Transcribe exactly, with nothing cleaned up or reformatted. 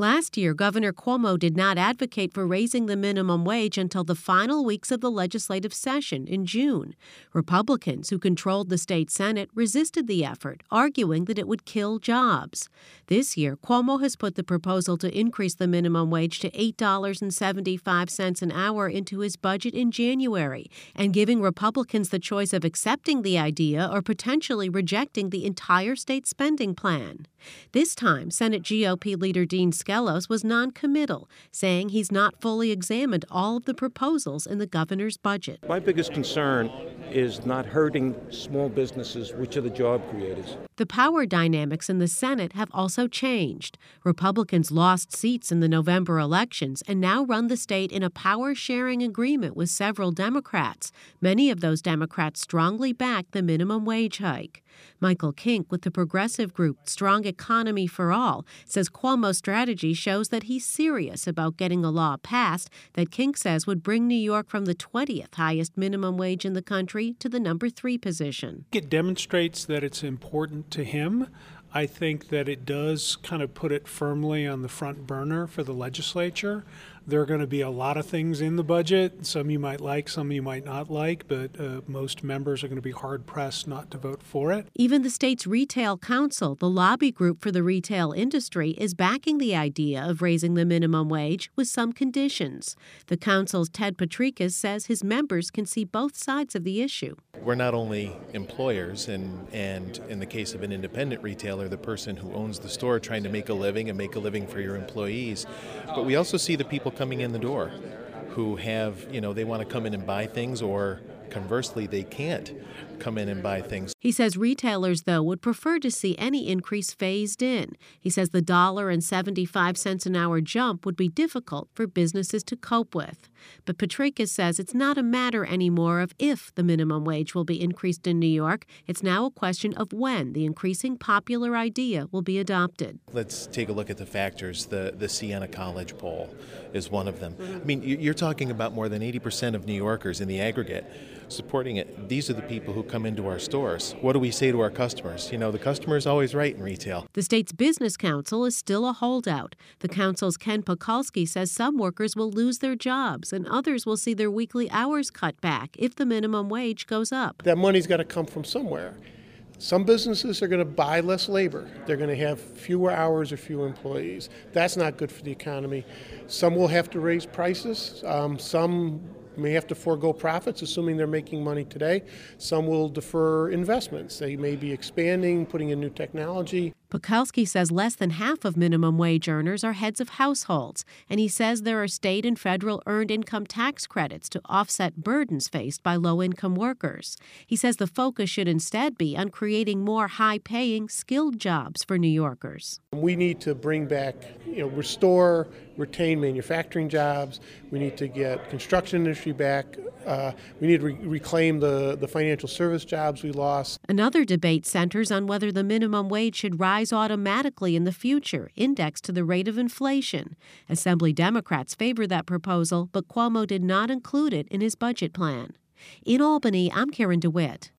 Last year, Governor Cuomo did not advocate for raising the minimum wage until the final weeks of the legislative session in June. Republicans, who controlled the state Senate, resisted the effort, arguing that it would kill jobs. This year, Cuomo has put the proposal to increase the minimum wage to eight dollars and seventy-five cents an hour into his budget in January, and giving Republicans the choice of accepting the idea or potentially rejecting the entire state spending plan. This time, Senate G O P leader Dean Skelos was noncommittal, saying he's not fully examined all of the proposals in the governor's budget. My biggest concern is not hurting small businesses, which are the job creators. The power dynamics in the Senate have also changed. Republicans lost seats in the November elections and now run the state in a power-sharing agreement with several Democrats. Many of those Democrats strongly back the minimum wage hike. Michael Kink with the progressive group Strong Economy for All says Cuomo's strategy shows that he's serious about getting a law passed that Kink says would bring New York from the twentieth highest minimum wage in the country to the number three position. It demonstrates that it's important to him. I think that it does kind of put it firmly on the front burner for the legislature. There are going to be a lot of things in the budget. Some you might like, some you might not like, but uh, most members are going to be hard-pressed not to vote for it. Even the state's retail council, the lobby group for the retail industry, is backing the idea of raising the minimum wage with some conditions. The council's Ted Patrikas says his members can see both sides of the issue. We're not only employers, and, and in the case of an independent retailer, the person who owns the store trying to make a living and make a living for your employees, but we also see the people coming in the door who have, you know, they want to come in and buy things, or conversely, they can't come in and buy things. He says retailers, though, would prefer to see any increase phased in. He says the one dollar and seventy-five cents an hour jump would be difficult for businesses to cope with. But Patrikas says it's not a matter anymore of if the minimum wage will be increased in New York. It's now a question of when the increasing popular idea will be adopted. Let's take a look at the factors. The, the Siena College poll is one of them. I mean, you're talking about more than eighty percent of New Yorkers in the aggregate supporting it. These are the people who come into our stores. What do we say to our customers? You know, the customer is always right in retail. The state's business council is still a holdout. The council's Ken Pakulski says some workers will lose their jobs and others will see their weekly hours cut back if the minimum wage goes up. That money's got to come from somewhere. Some businesses are going to buy less labor. They're going to have fewer hours or fewer employees. That's not good for the economy. Some will have to raise prices. Um, some may have to forego profits, assuming they're making money today. Some will defer investments. They may be expanding, putting in new technology. Pakulski says less than half of minimum wage earners are heads of households, and he says there are state and federal earned income tax credits to offset burdens faced by low-income workers. He says the focus should instead be on creating more high-paying, skilled jobs for New Yorkers. We need to bring back, you know, restore, retain manufacturing jobs. We need to get construction industry back. Uh, we need to re- reclaim the, the financial service jobs we lost. Another debate centers on whether the minimum wage should rise automatically in the future, indexed to the rate of inflation. Assembly Democrats favor that proposal, but Cuomo did not include it in his budget plan. In Albany, I'm Karen DeWitt.